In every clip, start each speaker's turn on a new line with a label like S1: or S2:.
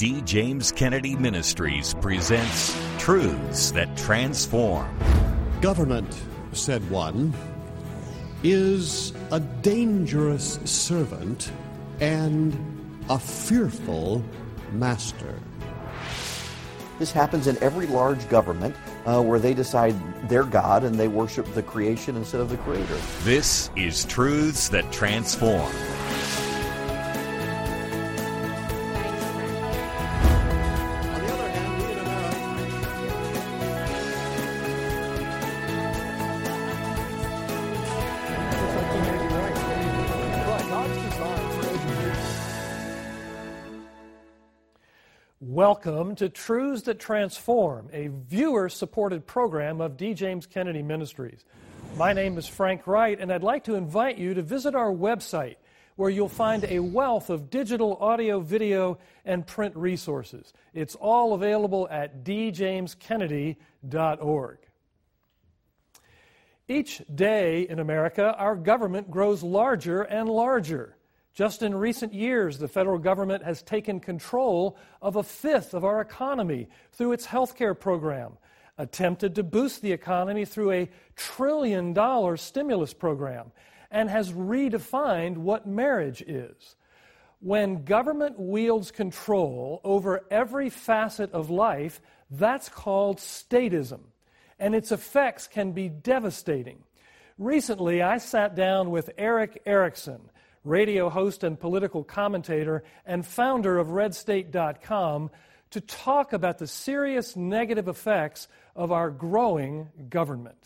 S1: D. James Kennedy Ministries presents Truths That Transform.
S2: Government, said one, is a dangerous servant and a fearful master.
S3: This happens in every large government where they decide they're God and they worship the creation instead of the Creator.
S1: This is Truths That Transform.
S4: Welcome to Truths That Transform, a viewer-supported program of D. James Kennedy Ministries. My name is Frank Wright, and I'd like to invite you to visit our website, where you'll find a wealth of digital, audio, video, and print resources. It's all available at djameskennedy.org. Each day in America, our government grows larger and larger. Just in recent years, the federal government has taken control of a fifth of our economy through its health care program, attempted to boost the economy through a $1 trillion stimulus program, and has redefined what marriage is. When government wields control over every facet of life, that's called statism, and its effects can be devastating. Recently, I sat down with Erick Erickson, radio host and political commentator and founder of RedState.com, to talk about the serious negative effects of our growing government.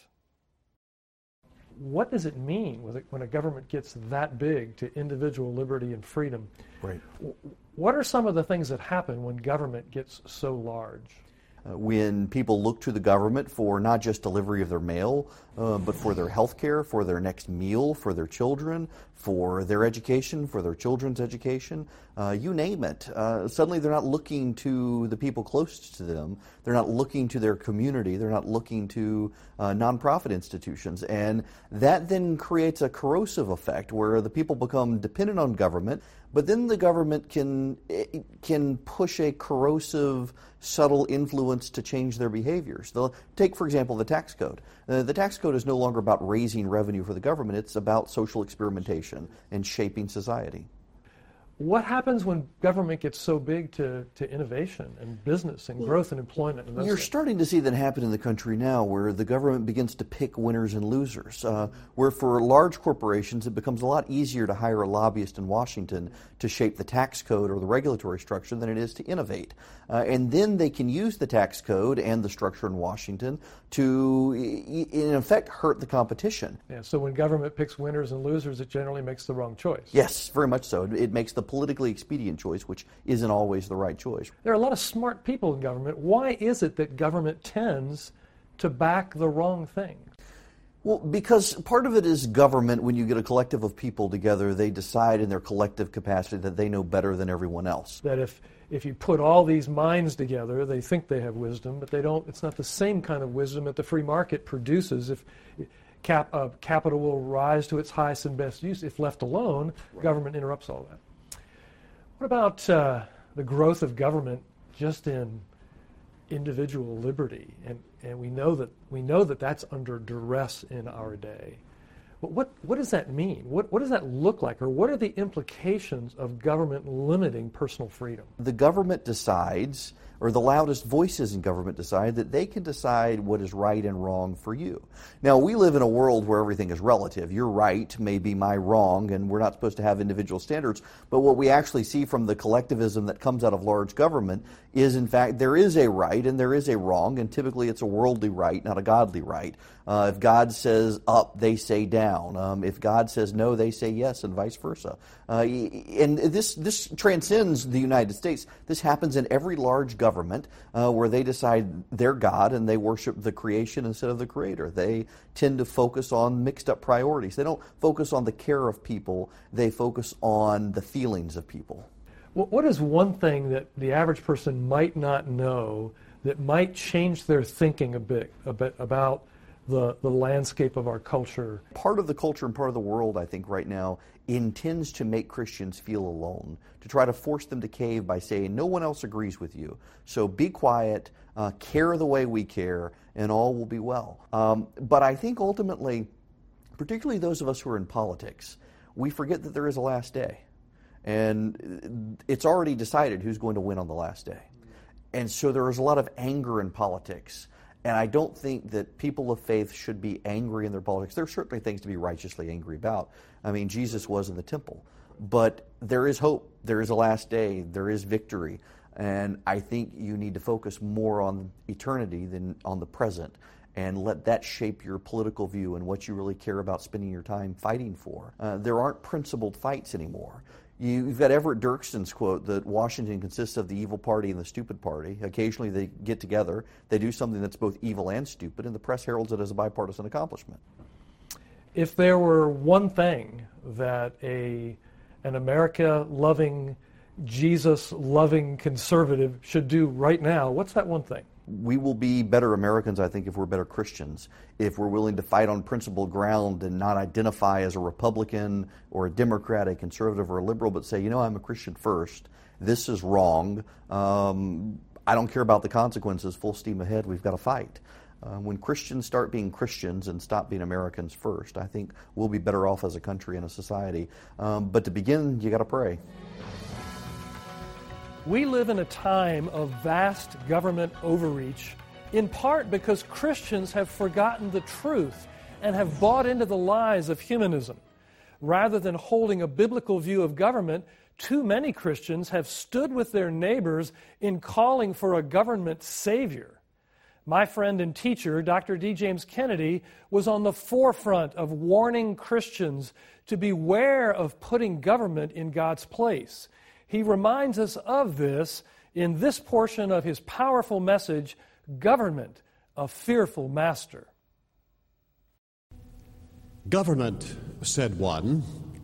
S4: What does it mean when a government gets that big to individual liberty and freedom?
S3: Right.
S4: What are some of the things that happen when government gets so large?
S3: When people look to the government for not just delivery of their mail, but for their health care, for their next meal, for their children, for their education, for their children's education, you name it. Suddenly they're not looking to the people closest to them. They're not looking to their community. They're not looking to nonprofit institutions. And that then creates a corrosive effect where the people become dependent on government, but then the government can push a corrosive, subtle influence to change their behaviors. Take, for example, the tax code. The tax code is no longer about raising revenue for the government. It's about social experimentation and shaping society.
S4: What happens when government gets so big to innovation and business and growth and employment? And
S3: You're starting to see that happen in the country now, where the government begins to pick winners and losers, where for large corporations it becomes a lot easier to hire a lobbyist in Washington to shape the tax code or the regulatory structure than it is to innovate. And then they can use the tax code and the structure in Washington to, in effect, hurt the competition.
S4: Yeah, so when government picks winners and losers, it generally makes the wrong choice.
S3: Yes, very much so. It makes the politically expedient choice, which isn't always the right choice.
S4: There are a lot of smart people in government. Why is it that government tends to back the wrong thing?
S3: Well, because part of it is government. When you get a collective of people together, they decide in their collective capacity that they know better than everyone else.
S4: That if you put all these minds together, they think they have wisdom, but they don't. It's not the same kind of wisdom that the free market produces. If capital will rise to its highest and best use, if left alone, right. Government interrupts all that. What about the growth of government just in individual liberty? And we know that that's under duress in our day. What does that mean? What does that look like? Or what are the implications of government limiting personal freedom?
S3: The government decides, or the loudest voices in government decide, that they can decide what is right and wrong for you. Now, we live in a world where everything is relative. Your right may be my wrong, and we're not supposed to have individual standards. But what we actually see from the collectivism that comes out of large government is, in fact, there is a right and there is a wrong, and typically it's a worldly right, not a godly right. If God says up, they say down. If God says no, they say yes, and vice versa. And this transcends the United States. This happens in every large government where they decide they're God and they worship the creation instead of the Creator. They tend to focus on mixed up priorities. They don't focus on the care of people. They focus on the feelings of people.
S4: What is one thing that the average person might not know that might change their thinking a bit about the landscape of our culture.
S3: Part of the culture and part of the world, I think, right now intends to make Christians feel alone, to try to force them to cave by saying, no one else agrees with you, so be quiet, care the way we care, and all will be well. But I think ultimately, particularly those of us who are in politics, we forget that there is a last day. And it's already decided who's going to win on the last day. And so there is a lot of anger in politics. And I don't think that people of faith should be angry in their politics. There are certainly things to be righteously angry about. I mean, Jesus was in the temple. But there is hope. There is a last day. There is victory. And I think you need to focus more on eternity than on the present, and let that shape your political view and what you really care about spending your time fighting for. There aren't principled fights anymore. You've got Everett Dirksen's quote that Washington consists of the evil party and the stupid party. Occasionally they get together, they do something that's both evil and stupid, and the press heralds it as a bipartisan accomplishment.
S4: If there were one thing that an America-loving, Jesus-loving conservative should do right now, what's that one thing?
S3: We will be better Americans, I think, if we're better Christians, if we're willing to fight on principled ground and not identify as a Republican or a Democrat, a conservative or a liberal, but say, I'm a Christian first. This is wrong. I don't care about the consequences. Full steam ahead. We've got to fight. When Christians start being Christians and stop being Americans first, I think we'll be better off as a country and a society. But to begin, you got to pray.
S4: We live in a time of vast government overreach, in part because Christians have forgotten the truth and have bought into the lies of humanism. Rather than holding a biblical view of government, too many Christians have stood with their neighbors in calling for a government savior. My friend and teacher, Dr. D. James Kennedy, was on the forefront of warning Christians to beware of putting government in God's place. He reminds us of this in this portion of his powerful message, Government, a Fearful Master.
S2: Government, said one,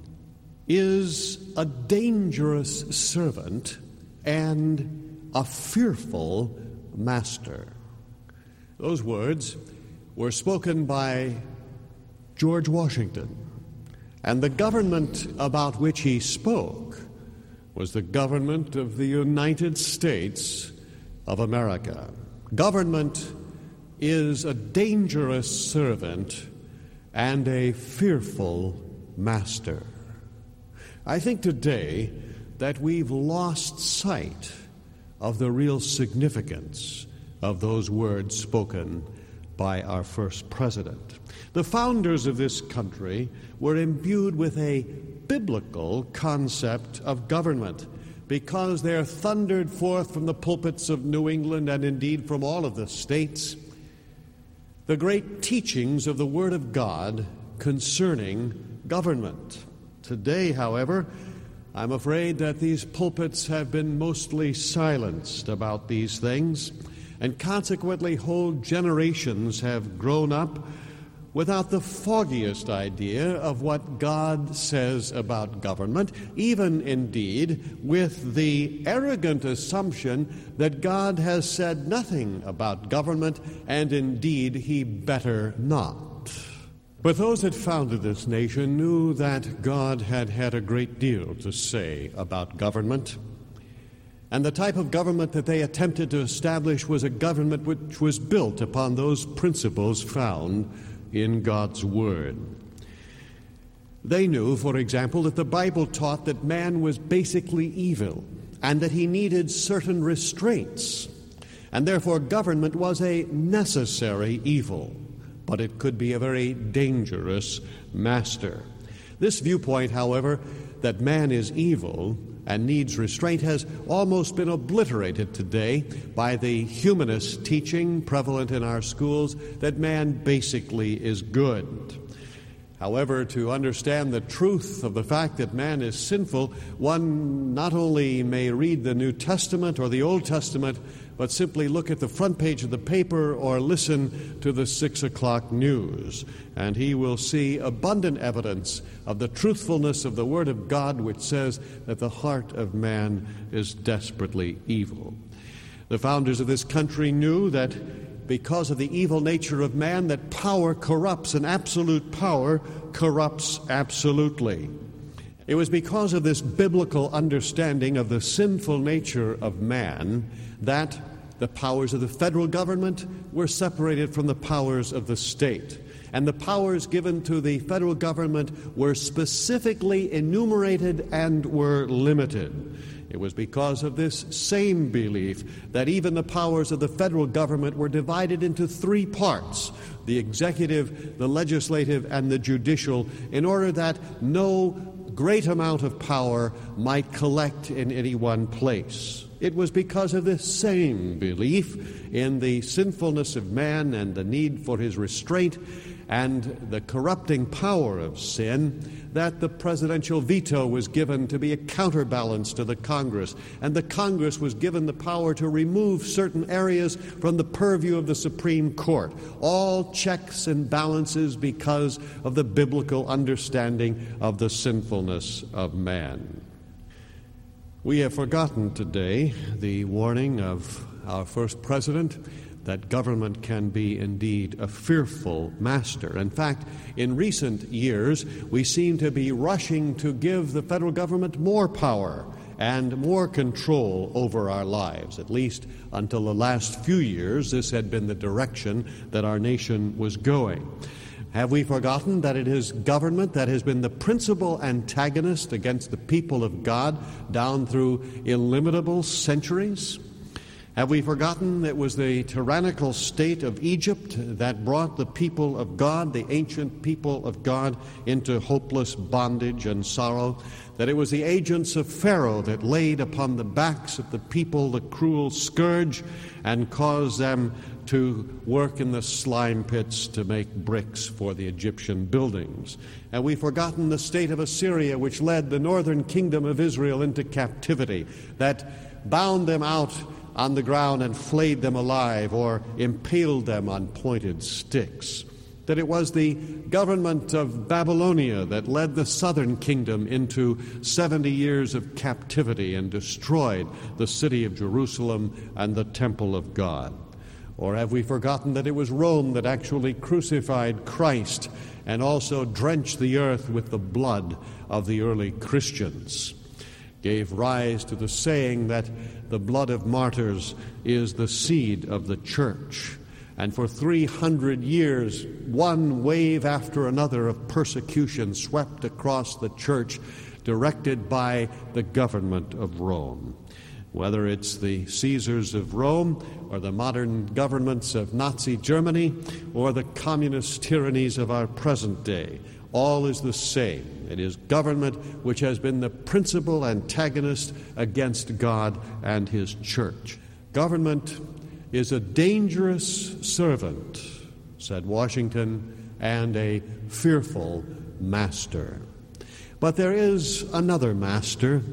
S2: is a dangerous servant and a fearful master. Those words were spoken by George Washington, and the government about which he spoke was the government of the United States of America. Government is a dangerous servant and a fearful master. I think today that we've lost sight of the real significance of those words spoken by our first president. The founders of this country were imbued with a biblical concept of government because there thundered forth from the pulpits of New England and indeed from all of the states the great teachings of the Word of God concerning government. Today, however, I'm afraid that these pulpits have been mostly silenced about these things, and consequently whole generations have grown up without the foggiest idea of what God says about government, even indeed with the arrogant assumption that God has said nothing about government, and indeed he better not. But those that founded this nation knew that God had had a great deal to say about government. And the type of government that they attempted to establish was a government which was built upon those principles found in God's Word. They knew, for example, that the Bible taught that man was basically evil and that he needed certain restraints, and therefore government was a necessary evil, but it could be a very dangerous master. This viewpoint, however, that man is evil and needs restraint has almost been obliterated today by the humanist teaching prevalent in our schools that man basically is good. However, to understand the truth of the fact that man is sinful, one not only may read the New Testament or the Old Testament, but simply look at the front page of the paper or listen to the 6 o'clock news, and he will see abundant evidence of the truthfulness of the Word of God, which says that the heart of man is desperately evil. The founders of this country knew that because of the evil nature of man, that power corrupts, and absolute power corrupts absolutely. It was because of this biblical understanding of the sinful nature of man that the powers of the federal government were separated from the powers of the state. And the powers given to the federal government were specifically enumerated and were limited. It was because of this same belief that even the powers of the federal government were divided into three parts: the executive, the legislative, and the judicial, in order that no great amount of power might collect in any one place. It was because of this same belief in the sinfulness of man and the need for his restraint and the corrupting power of sin that the presidential veto was given to be a counterbalance to the Congress, and the Congress was given the power to remove certain areas from the purview of the Supreme Court. All checks and balances because of the biblical understanding of the sinfulness of man. We have forgotten today the warning of our first president that government can be indeed a fearful master. In fact, in recent years, we seem to be rushing to give the federal government more power and more control over our lives. At least until the last few years, this had been the direction that our nation was going. Have we forgotten that it is government that has been the principal antagonist against the people of God down through illimitable centuries? Have we forgotten it was the tyrannical state of Egypt that brought the people of God, the ancient people of God, into hopeless bondage and sorrow? That it was the agents of Pharaoh that laid upon the backs of the people the cruel scourge and caused them to work in the slime pits to make bricks for the Egyptian buildings? Have we forgotten the state of Assyria, which led the northern kingdom of Israel into captivity, that bound them out on the ground and flayed them alive or impaled them on pointed sticks? That it was the government of Babylonia that led the southern kingdom into 70 years of captivity and destroyed the city of Jerusalem and the temple of God? Or have we forgotten that it was Rome that actually crucified Christ and also drenched the earth with the blood of the early Christians? Gave rise to the saying that the blood of martyrs is the seed of the church. And for 300 years, one wave after another of persecution swept across the church, directed by the government of Rome. Whether it's the Caesars of Rome or the modern governments of Nazi Germany or the communist tyrannies of our present day, all is the same. It is government which has been the principal antagonist against God and His church. Government is a dangerous servant, said Washington, and a fearful master. But there is another master,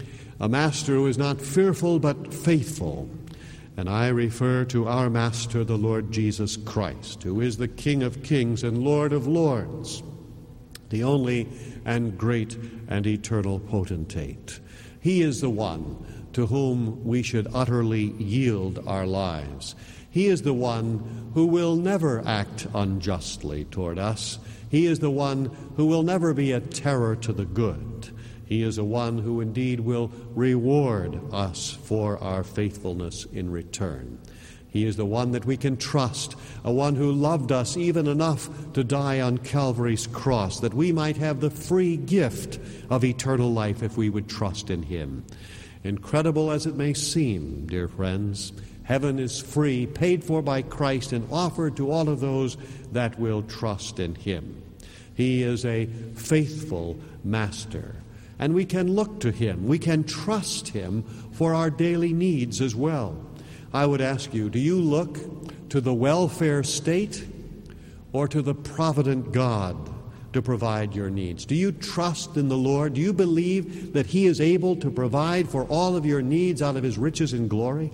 S2: a master who is not fearful but faithful. And I refer to our Master, the Lord Jesus Christ, who is the King of kings and Lord of lords, the only and great and eternal potentate. He is the one to whom we should utterly yield our lives. He is the one who will never act unjustly toward us. He is the one who will never be a terror to the good. He is the one who indeed will reward us for our faithfulness in return. He is the one that we can trust, a one who loved us even enough to die on Calvary's cross, that we might have the free gift of eternal life if we would trust in Him. Incredible as it may seem, dear friends, heaven is free, paid for by Christ, and offered to all of those that will trust in Him. He is a faithful master, and we can look to Him. We can trust Him for our daily needs as well. I would ask you, do you look to the welfare state or to the provident God to provide your needs? Do you trust in the Lord? Do you believe that He is able to provide for all of your needs out of His riches and glory?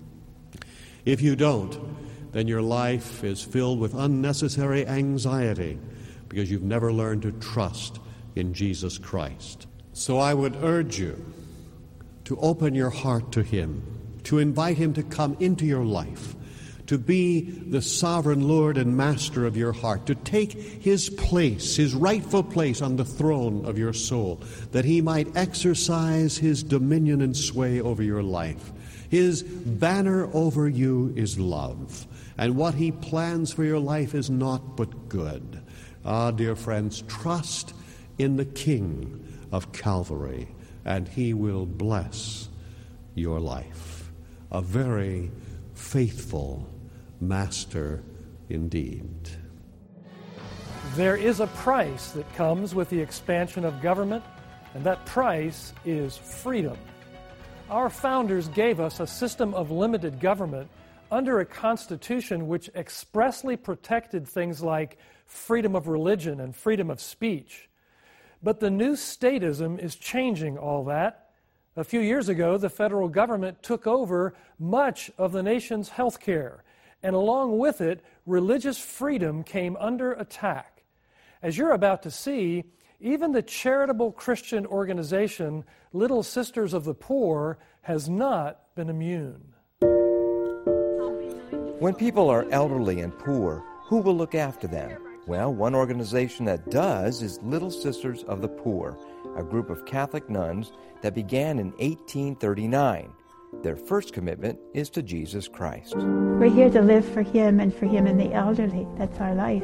S2: If you don't, then your life is filled with unnecessary anxiety because you've never learned to trust in Jesus Christ. So I would urge you to open your heart to Him, to invite Him to come into your life, to be the sovereign Lord and Master of your heart, to take His place, His rightful place on the throne of your soul, that He might exercise His dominion and sway over your life. His banner over you is love, and what He plans for your life is naught but good. Ah, dear friends, trust in the King of Calvary, and He will bless your life. A very faithful Master indeed.
S4: There is a price that comes with the expansion of government, and that price is freedom. Our founders gave us a system of limited government under a constitution which expressly protected things like freedom of religion and freedom of speech. But the new statism is changing all that. A few years ago, the federal government took over much of the nation's health care, and along with it, religious freedom came under attack. As you're about to see, even the charitable Christian organization Little Sisters of the Poor has not been immune.
S5: When people are elderly and poor, who will look after them? Well, one organization that does is Little Sisters of the Poor, a group of Catholic nuns that began in 1839. Their first commitment is to Jesus Christ.
S6: We're here to live for Him and for Him and the elderly. That's our life.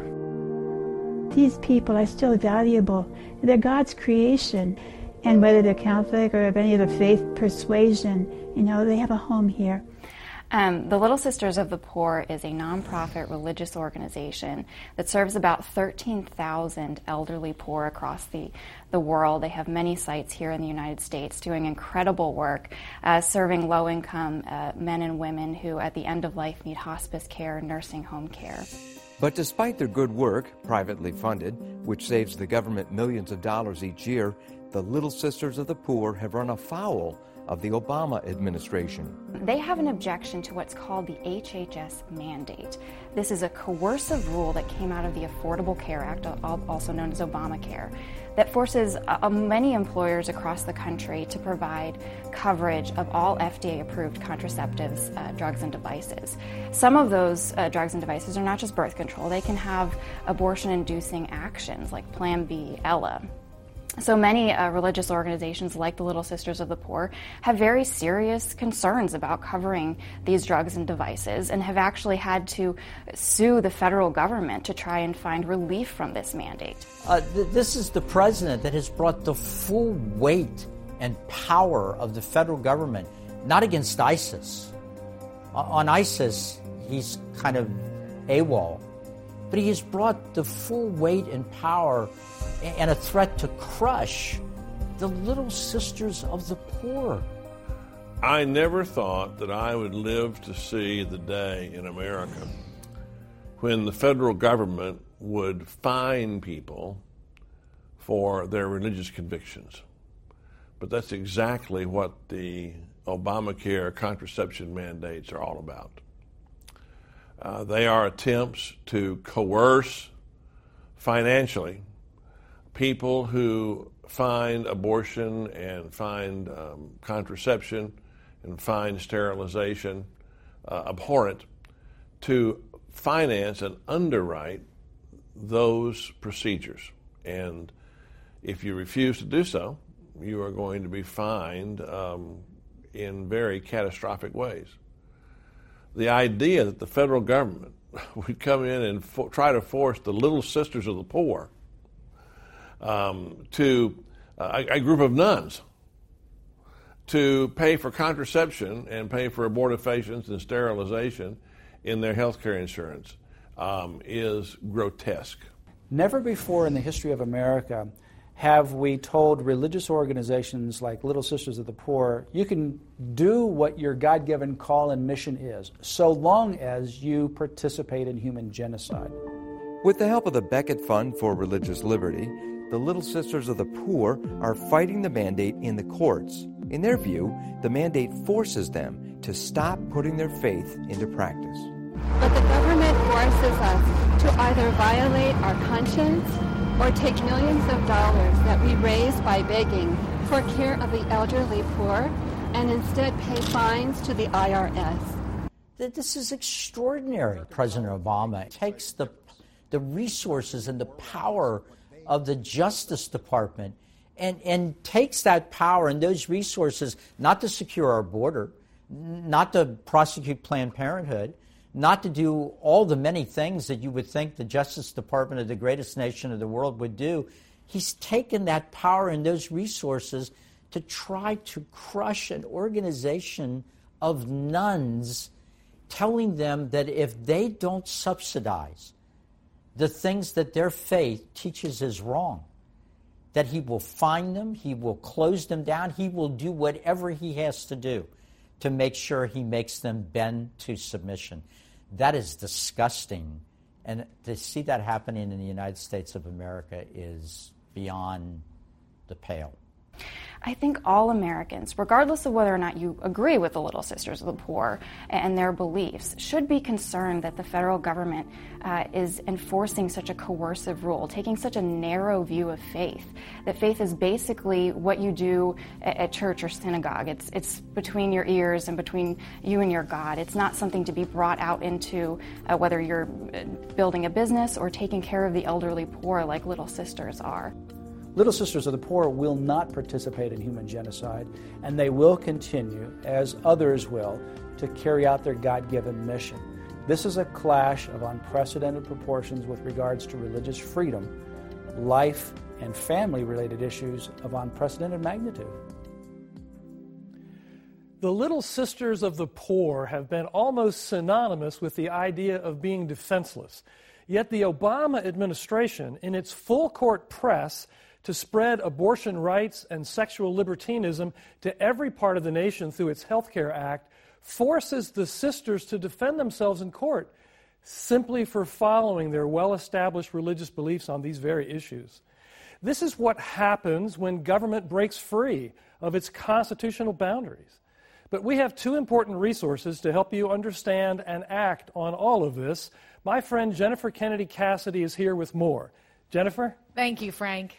S6: These people are still valuable. They're God's creation. And whether they're Catholic or of any other faith persuasion, they have a home here.
S7: The Little Sisters of the Poor is a nonprofit religious organization that serves about 13,000 elderly poor across the world. They have many sites here in the United States doing incredible work, serving low-income men and women who at the end of life need hospice care, nursing home care.
S5: But despite their good work, privately funded, which saves the government millions of dollars each year, the Little Sisters of the Poor have run afoul of the Obama administration.
S7: They have an objection to what's called the HHS mandate. This is a coercive rule that came out of the Affordable Care Act, also known as Obamacare, that forces many employers across the country to provide coverage of all FDA-approved contraceptives, drugs, and devices. Some of those drugs and devices are not just birth control. They can have abortion-inducing actions like Plan B, Ella. So many religious organizations like the Little Sisters of the Poor have very serious concerns about covering these drugs and devices and have actually had to sue the federal government to try and find relief from this mandate.
S8: This is the president that has brought the full weight and power of the federal government, not against ISIS. On ISIS, he's kind of AWOL. But he has brought the full weight and power and a threat to crush the Little Sisters of the Poor.
S9: I never thought that I would live to see the day in America when the federal government would fine people for their religious convictions. But that's exactly what the Obamacare contraception mandates are all about. They are attempts to coerce financially people who find abortion and find contraception and find sterilization abhorrent, to finance and underwrite those procedures. And if you refuse to do so, you are going to be fined in very catastrophic ways. The idea that the federal government would come in and try to force the Little Sisters of the Poor to a group of nuns to pay for contraception and pay for abortifacients and sterilization in their health care insurance is grotesque.
S8: Never before in the history of America have we told religious organizations like Little Sisters of the Poor, you can do what your God-given call and mission is, so long as you participate in human genocide.
S5: With the help of the Becket Fund for Religious Liberty, the Little Sisters of the Poor are fighting the mandate in the courts. In their view, the mandate forces them to stop putting their faith into practice.
S10: But the government forces us to either violate our conscience or take millions of dollars that we raise by begging for care of the elderly poor and instead pay fines to the IRS.
S8: This is extraordinary. President Obama takes the resources and the power of the Justice Department and takes that power and those resources not to secure our border, not to prosecute Planned Parenthood, not to do all the many things that you would think the Justice Department of the greatest nation of the world would do. He's taken that power and those resources to try to crush an organization of nuns, telling them that if they don't subsidize the things that their faith teaches is wrong, that he will fine them, he will close them down, he will do whatever he has to do to make sure he makes them bend to submission. That is disgusting. And to see that happening in the United States of America is beyond the pale.
S7: I think all Americans, regardless of whether or not you agree with the Little Sisters of the Poor and their beliefs, should be concerned that the federal government is enforcing such a coercive rule, taking such a narrow view of faith, that faith is basically what you do at church or synagogue. It's between your ears and between you and your God. It's not something to be brought out into whether you're building a business or taking care of the elderly poor like Little Sisters are.
S11: Little Sisters of the Poor will not participate in human genocide, and they will continue, as others will, to carry out their God-given mission. This is a clash of unprecedented proportions with regards to religious freedom, life, and family-related issues of unprecedented magnitude.
S4: The Little Sisters of the Poor have been almost synonymous with the idea of being defenseless. Yet the Obama administration, in its full-court press to spread abortion rights and sexual libertinism to every part of the nation through its Health Care Act, forces the sisters to defend themselves in court simply for following their well-established religious beliefs on these very issues. This is what happens when government breaks free of its constitutional boundaries. But we have two important resources to help you understand and act on all of this. My friend Jennifer Kennedy Cassidy is here with more. Jennifer?
S12: Thank you, Frank.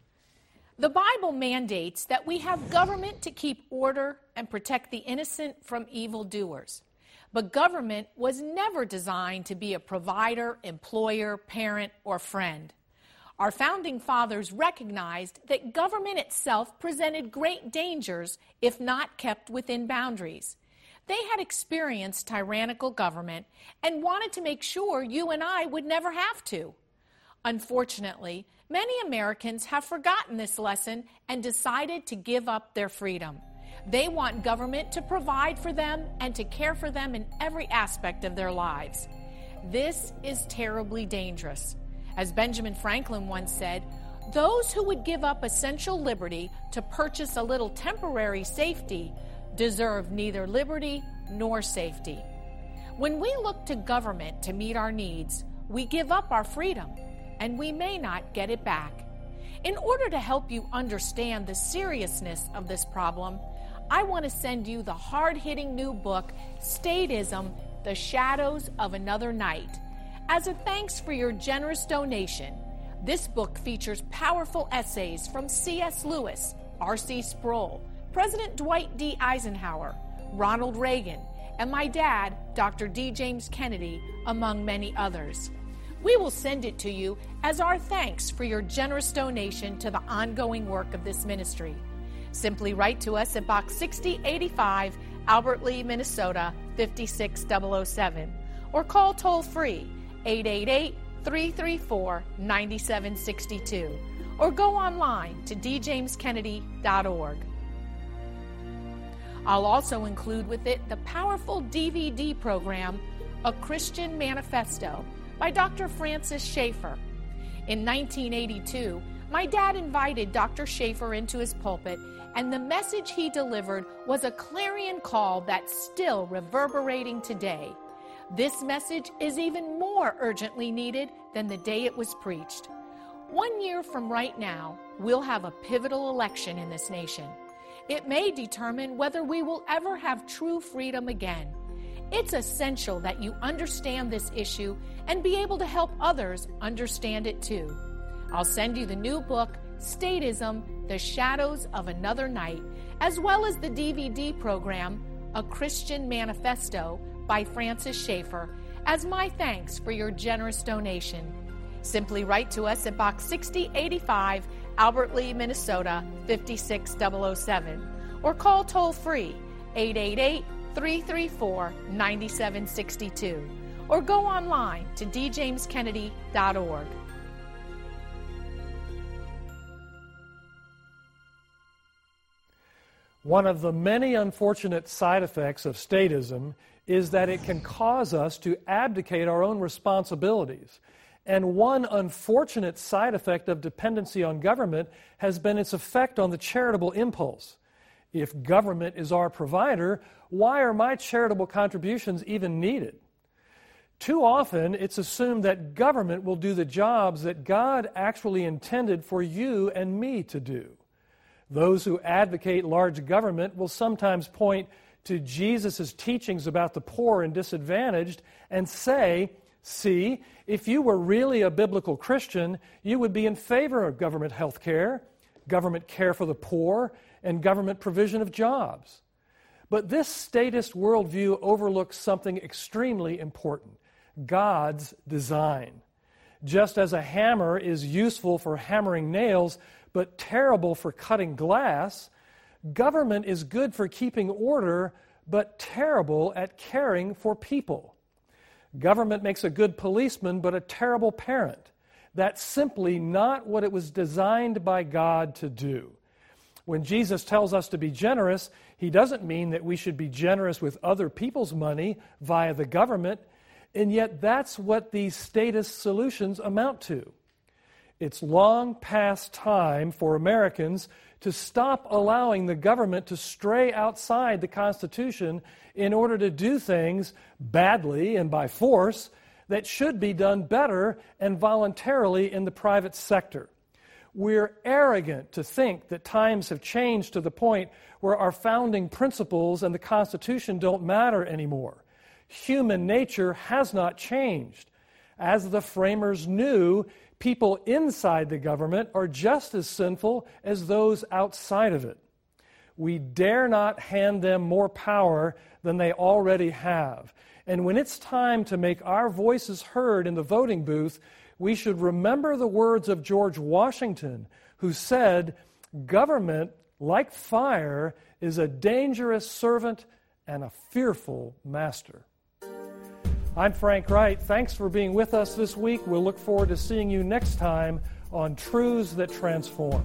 S12: The Bible mandates that we have government to keep order and protect the innocent from evildoers. But government was never designed to be a provider, employer, parent, or friend. Our founding fathers recognized that government itself presented great dangers if not kept within boundaries. They had experienced tyrannical government and wanted to make sure you and I would never have to. Unfortunately, many Americans have forgotten this lesson and decided to give up their freedom. They want government to provide for them and to care for them in every aspect of their lives. This is terribly dangerous. As Benjamin Franklin once said, those who would give up essential liberty to purchase a little temporary safety deserve neither liberty nor safety. When we look to government to meet our needs, we give up our freedom, and we may not get it back. In order to help you understand the seriousness of this problem, I want to send you the hard-hitting new book, Statism: The Shadows of Another Night. As a thanks for your generous donation, this book features powerful essays from C.S. Lewis, R.C. Sproul, President Dwight D. Eisenhower, Ronald Reagan, and my dad, Dr. D. James Kennedy, among many others. We will send it to you as our thanks for your generous donation to the ongoing work of this ministry. Simply write to us at Box 6085, Albert Lea, Minnesota, 56007, or call toll-free 888-334-9762, or go online to djameskennedy.org. I'll also include with it the powerful DVD program, A Christian Manifesto, by Dr. Francis Schaeffer. In 1982, my dad invited Dr. Schaeffer into his pulpit, and the message he delivered was a clarion call that's still reverberating today. This message is even more urgently needed than the day it was preached. 1 year from right now, we'll have a pivotal election in this nation. It may determine whether we will ever have true freedom again. It's essential that you understand this issue and be able to help others understand it too. I'll send you the new book, Statism: The Shadows of Another Night, as well as the DVD program, A Christian Manifesto, by Francis Schaeffer as my thanks for your generous donation. Simply write to us at Box 6085, Albert Lea, Minnesota 56007, or call toll-free 888-334-9762, or go online to djameskennedy.org.
S4: One of the many unfortunate side effects of statism is that it can cause us to abdicate our own responsibilities. And one unfortunate side effect of dependency on government has been its effect on the charitable impulse. If government is our provider, why are my charitable contributions even needed? Too often, it's assumed that government will do the jobs that God actually intended for you and me to do. Those who advocate large government will sometimes point to Jesus' teachings about the poor and disadvantaged and say, see, if you were really a biblical Christian, you would be in favor of government health care, government care for the poor, and government provision of jobs. But this statist worldview overlooks something extremely important: God's design. Just as a hammer is useful for hammering nails, but terrible for cutting glass, government is good for keeping order, but terrible at caring for people. Government makes a good policeman, but a terrible parent. That's simply not what it was designed by God to do. When Jesus tells us to be generous, he doesn't mean that we should be generous with other people's money via the government, and yet that's what these statist solutions amount to. It's long past time for Americans to stop allowing the government to stray outside the Constitution in order to do things badly and by force that should be done better and voluntarily in the private sector. We're arrogant to think that times have changed to the point where our founding principles and the Constitution don't matter anymore. Human nature has not changed. As the framers knew, people inside the government are just as sinful as those outside of it. We dare not hand them more power than they already have. And when it's time to make our voices heard in the voting booth, we should remember the words of George Washington, who said, "Government, like fire, is a dangerous servant and a fearful master." I'm Frank Wright. Thanks for being with us this week. We'll look forward to seeing you next time on Truths That Transform.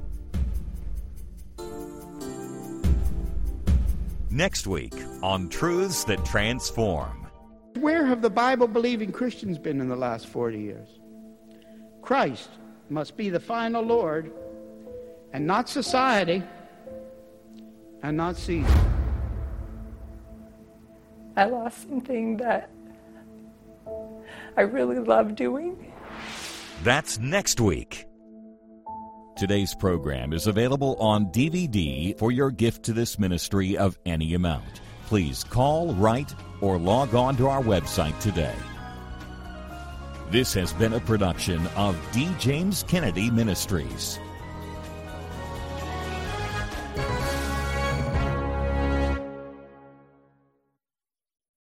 S1: Next week on Truths That Transform.
S13: Where have the Bible-believing Christians been in the last 40 years? Christ must be the final Lord, and not society, and not Caesar.
S14: I lost something that I really love doing.
S1: That's next week. Today's program is available on DVD for your gift to this ministry of any amount. Please call, write, or log on to our website today. This has been a production of D. James Kennedy Ministries.